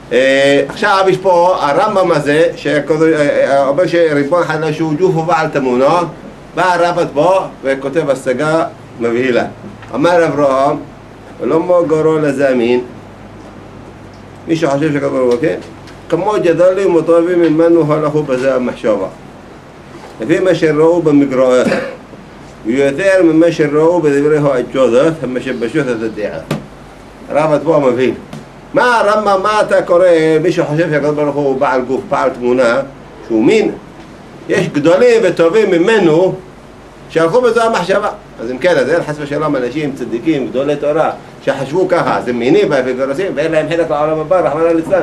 עכשיו יש פה הרמב"ם הזה, שאומר שריבון חלה שהוא ג'וף ובעל תמונו, בא הרמב"ם פה וכותב השגה מבהילה. אמר אברהם, ולא מוגרו לזמין, מישהו חושב שכבר כן? כמו גדולים וטובים ממנו הלכו בזה המחשבה. לפי מה שראו במגרעות, ויותר ממה שראו בדברי העצות, המשבשות את הדעה. הרמב"ם פה מבהיל. מה הרמב"ם, מה אתה קורא, מישהו חושב שהקדוש ברוך הוא בעל גוף, בעל תמונה, שהוא מין? יש גדולים וטובים ממנו שהלכו בזו המחשבה. אז אם כן, אז אין חס ושלום אנשים צדיקים, גדולי תורה, שחשבו ככה, אז הם מינים וגרסים, ואין להם חלק לעולם הבא, רחמנא ליצלן.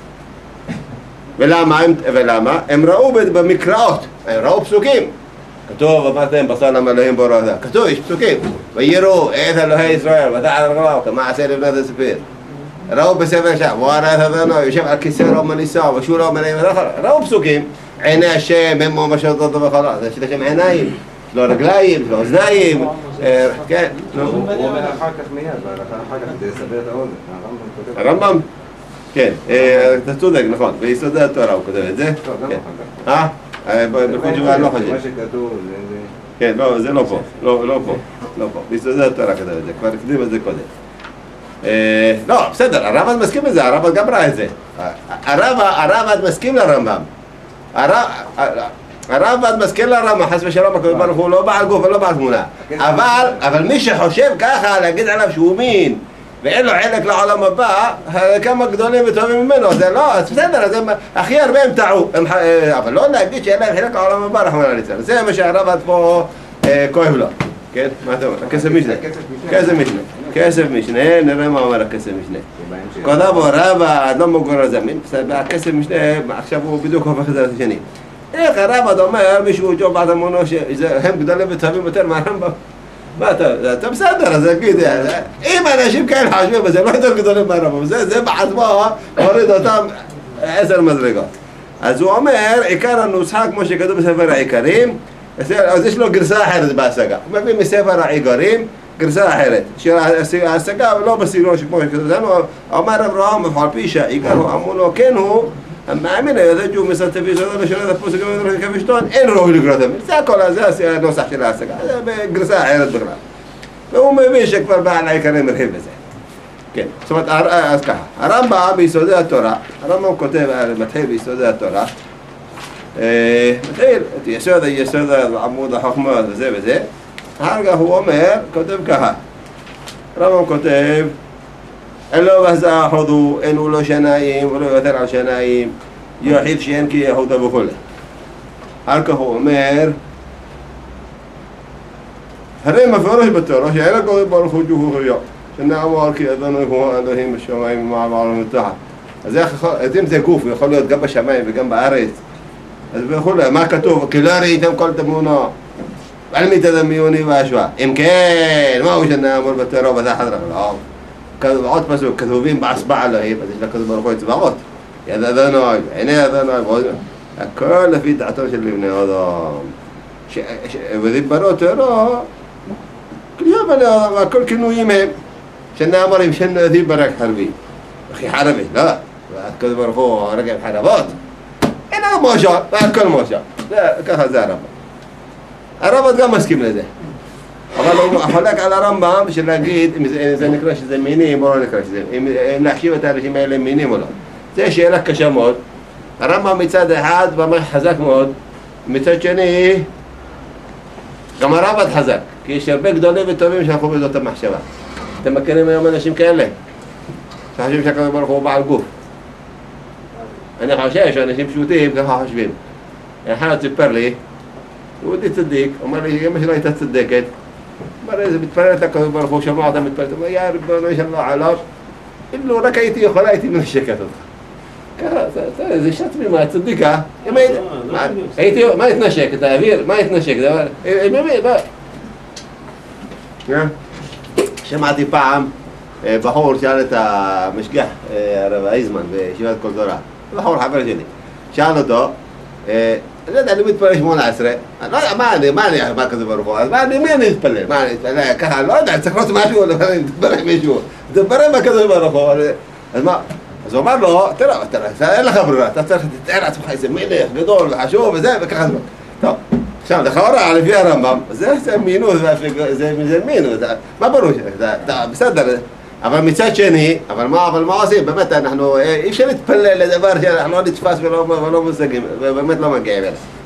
ולמה? הם ראו במקראות, הם ראו פסוקים. כתוב, אמרתם, בשר להם אלוהים בורא. כתוב, יש פסוקים. ויראו את אלוהי ישראל, ותחת רגליו, כמעשה לבנת הספיר. ראו בספר שם, וראו את אדונו, יושב על כיסא רום הניסה, ושולו מלאים ודחל. ראו פסוקים. עיני השם, הם ממשלות אותו בחלל. זה של השם עיניים, לא רגליים, לא אוזניים. כן. הוא אומר אחר כך מיד, אחר כך כדי לסבר את האוזן. הרמב"ם? כן, אתה צודק, נכון. ביסודי התורה הוא כותב את זה. לא, בכל תשובה אני לא חושב. מה שכתוב זה... כן, לא, זה לא פה. לא פה. ביסודי התורה כתב את זה. כבר הקדים את זה קודם. לא, בסדר, הרמב"ם מסכים לזה, הרמב"ם גם ראה את זה. הרמב"ם מסכים לרמב"ם. הרמב"ם מסכים לרמב"ם, חס ושלום, הקדוש ברוך הוא לא בעל גוף ולא בעל תמונה. אבל מי שחושב ככה, להגיד עליו שהוא מין, ואין לו חלק לעולם הבא, כמה גדולים וטובים ממנו, זה לא, אז בסדר, אז הכי הרבה הם טעו, אבל לא להגיד שאין להם חלק לעולם הבא, רחמנא ליצלן. זה מה שהרמב"ם פה כואב לו, כן? מה אתה אומר? כסף משנה. כסף משנה, נראה מה אומר הכסף משנה. כותב בו רבא, לא מוגר זמין, הכסף משנה, עכשיו הוא בדיוק הופך את זה לשני. איך הרמב"ם אומר, מישהו ג'וב בעד המונו, שהם גדולים וטובים יותר מהרמב"ם? מה אתה בסדר, אז אגיד, אם אנשים כאלה חושבים, וזה לא יותר גדולים מהרמב"ם, זה בעצמו הוריד אותם 10 מדרגות. אז הוא אומר, עיקר הנוסחה, כמו שכתוב בספר העיקרים, אז יש לו גרסה אחרת בהשגה. הוא מביא מספר העיקרים, גרסה אחרת. שההשגה לא בסגנון שכמו שכתוב, אומר אברהם, על פי שהעיקר הוא אמרו לו, כן הוא, המאמין היודע שהוא מסתף יסודו לשנות הפוסק ומדרש כפשטון, אין ראוי לקראתם. זה הכל, זה הנוסח של ההשגה, זה בגרסה אחרת בכלל. והוא מבין שכבר בעל העיקרים הרחיב בזה. כן, זאת אומרת, אז ככה, הרמב"ם ביסודי התורה, הרמב"ם כותב, מתחיל ביסודי התורה, מתחיל את יסוד עמוד החוכמה וזה וזה, אחר כך הוא אומר, כותב ככה, הרמב"ם כותב, אין לו בזה אחודו, אין הוא לא שניים, ולא יותר על שניים, יחיד שאין כי יחודה וכו'. אחר כך הוא אומר, הרי מפורש בתורה שאין הקדוש ברוך הוא ג'וף וחיה, שנאמר כי אדונו הוא אלוהים בשמיים ובעולם ותחת. אז אם זה גוף, יכול להיות גם בשמיים וגם בארץ, אז וכו', מה כתוב? כי לא ראיתם כל תמונו, על מי תדמיוני והשוואה. אם כן, מהו שנאמר בתורה ותחת רגליו? עוד פסוק, כתובים באצבע אלוהים, אז יש לקדוש ברוך הוא אצבעות. יד אדוני, עיני אדוני, הכל לפי דעתו של בני אדם. ודיברו תורה, הכל כינויים הם. שנאמר אם שנו דיברק חרבי. אחי חרבי, לא. והקדוש ברוך הוא רגל חרבות. אין מושל, והכל מושל. ככה זה הרמב"ם. הרמב"ם גם מסכים לזה. אבל הוא חולק על הרמב"ם של להגיד אם זה נקרא שזה מינים או לא נקרא שזה, אם להחשיב את האנשים האלה מינים או לא. זה שאלה קשה מאוד. הרמב"ם מצד אחד ממש חזק מאוד, מצד שני גם הרמב"ם חזק, כי יש הרבה גדולים וטובים שהלכו בזאת המחשבה. אתם מכירים היום אנשים כאלה? שחושבים שהקדוש ברוך הוא בעל גוף. אני חושב שאנשים פשוטים ככה חושבים. אחד סיפר לי, הוא די צדיק, אמר לי, אמא שלו הייתה צדקת. אמר לי, זה מתפללת לקדוש ברוך הוא, שמע אותה מתפללת. אמר, יא ריבונו של עולם, אילו רק הייתי יכולה, הייתי מנשקת אותך. ככה, זה שטרי מה, צדיקה. מה התנשק? את האוויר? מה התנשק? שמעתי פעם, בחור שאל את המשגיח, הרב איזמן, בישיבת כל תורה. בחור חבר שלי. שאל אותו, אני יודע, אני מתפלל 18, אני לא יודע, מה כזה ברוך הוא, אז מי אני מתפלל? מה אני מתפלל? ככה, לא יודע, צריך לראות משהו, אני מתפלל מישהו, תתפלל מה כזה ברוך הוא, אז מה? אז הוא אמר לו, תראה, אין לך ברירה, אתה צריך לתאר לעצמך איזה מלך גדול וחשוב וזה, וככה זה. טוב, עכשיו, לכאורה, לפי הרמב"ם, זה מינוס, זה מינוס, מה ברור? בסדר, אבל מצד שני, אבל מה עושים? באמת, אי אפשר להתפלל לדבר שאנחנו לא נתפס ולא מושגים, ובאמת לא מגיעים אליו.